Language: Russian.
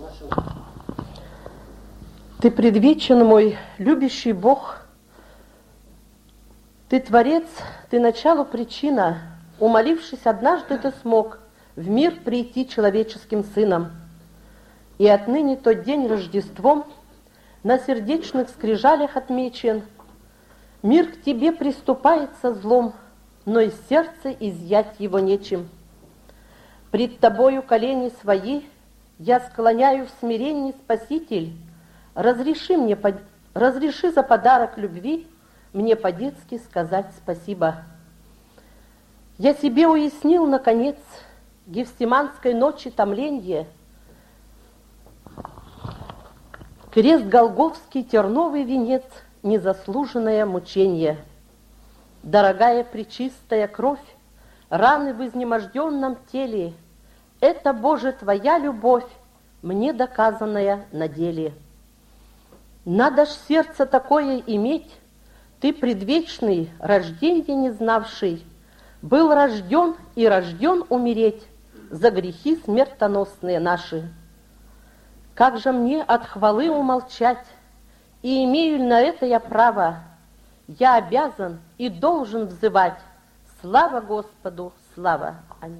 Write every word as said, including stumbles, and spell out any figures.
Ты предвечен мой, любящий Бог, Ты Творец, Ты начало причина, умолившись однажды, Ты смог в мир прийти человеческим сыном. И отныне тот день Рождеством на сердечных скрижалях отмечен. Мир к Тебе приступает со злом, но из сердца изъять его нечем. Пред Тобою колени свои я склоняю в смирении, Спаситель. Разреши мне, разреши за подарок любви мне по-детски сказать спасибо. Я себе уяснил, наконец, Гефсиманской ночи томленье, крест Голгофский, терновый венец, незаслуженное мучение. Дорогая пречистая кровь, раны в изнеможденном теле, это, Боже, Твоя любовь, мне доказанная на деле. Надо ж сердце такое иметь, Ты, предвечный, рожденье не знавший, был рожден и рожден умереть за грехи смертоносные наши. Как же мне от хвалы умолчать, и имею ли на это я право? Я обязан и должен взывать: слава Господу, слава! Аминь.